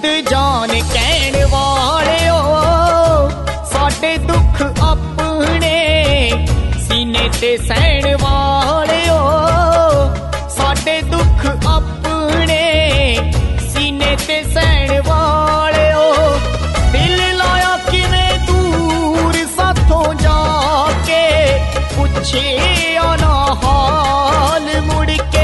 जिंद जान कहण वालियो साडे दुख अपने सीने ते सहण वालियो साडे दुख अपने सीने ते सहण वालियो दिल लाया किवें दूर साथों जाके पुछे आना हाल मुड़ के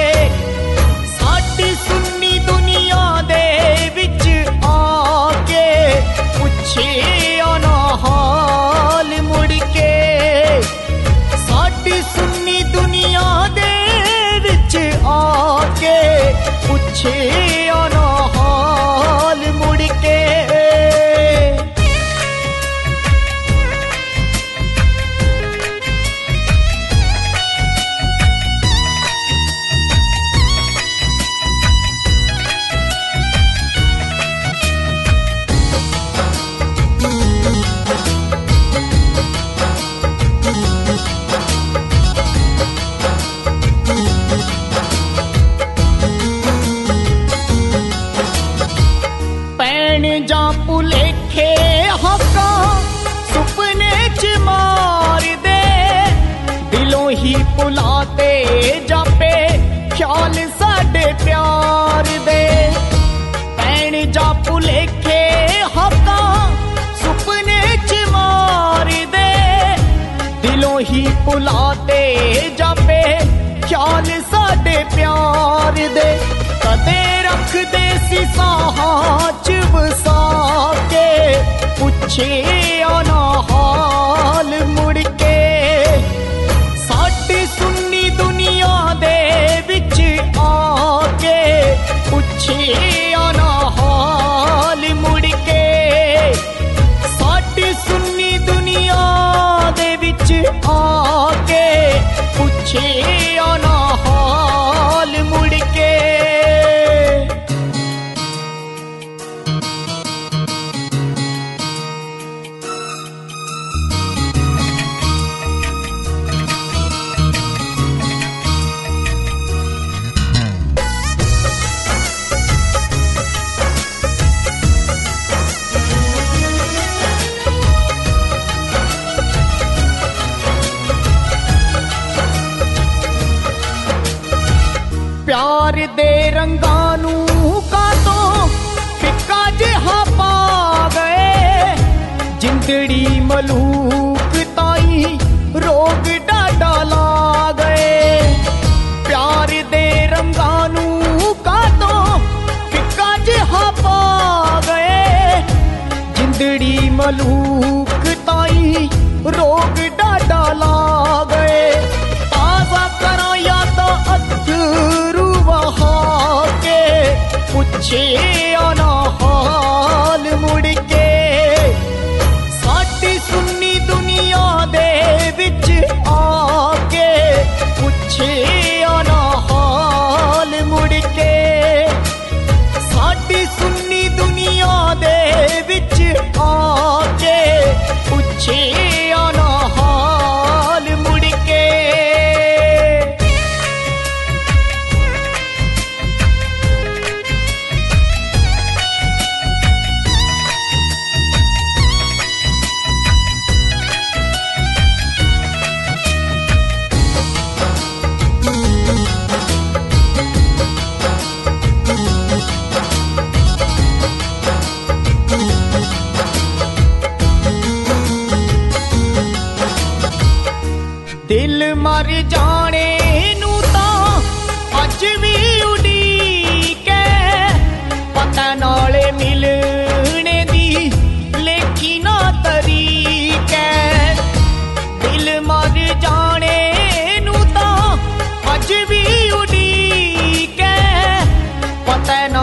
साडी सुन्नी दुनिया दे विच आके पुछे आना हाल मुड़ के साडी सुन्नी दुनिया दे विच आके पुछे आना हाल मुड़ के जा भुलेखे हका सुपने च मार दे दिलों ही भुलाते जापे ख्याल साडे प्यार दे भैन जा भुलेखे हका सुपने च मार दे दिलों ही भुलाते जापे ख्याल साडे प्यार दे कदे रख दे सी साहां च वसा के पुछे आना हाल मुड़ के साडी सुन्नी दुनिया दे विच आके पुछे आना हाल मुड़ के साडी सुन्नी दुनिया दे विच आके पुछे आना हाल मुड़ के प्यार दे रंगां नूं कातों फिक्का जिहा पा गए जिंदड़ी मलूक ताई रोग डाडा ला गए प्यार दे रंगां नूं कातों फिक्का जिहा पा गए जिंदड़ी मलूक ताई रोग डाडा ला गए ताजा करा या तो अथरू बहा के पुछे आना हाल मुड़ के साडी सुन्नी दुनिया दे विच आके पुछे आना हाल मुड़ के साडी सुन्नी दुनिया दे विच आके पुछे आना हाल मुड़ के दिल मर जाने नू तां अज भी उड़ीके पता नाले मिलने दी लेखी ना तरीके दिल मर जाने नू तां अज भी उड़ीके पता